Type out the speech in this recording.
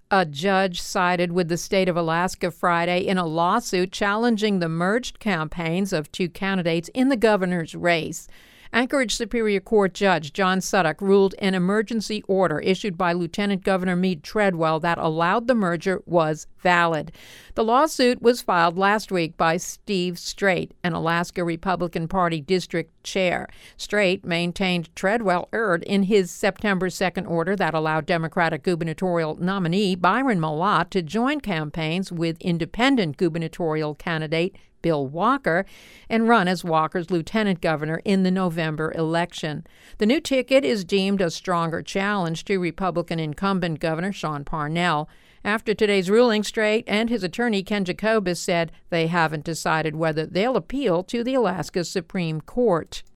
A judge sided with the state of Alaska Friday in a lawsuit challenging the merged campaigns of two candidates in the governor's race. Anchorage Superior Court Judge John Sudduck ruled an emergency order issued by Lieutenant Governor Mead Treadwell that allowed the merger was valid. The lawsuit was filed last week by Steve Straight, an Alaska Republican Party district chair. Straight maintained Treadwell erred in his September 2nd order that allowed Democratic gubernatorial nominee Byron Mallott to join campaigns with independent gubernatorial candidate Bill Walker and run as Walker's lieutenant governor in the November election. The new ticket is deemed a stronger challenge to Republican incumbent Governor Sean Parnell. After today's ruling, Straight and his attorney Ken Jacobus said they haven't decided whether they'll appeal to the Alaska Supreme Court.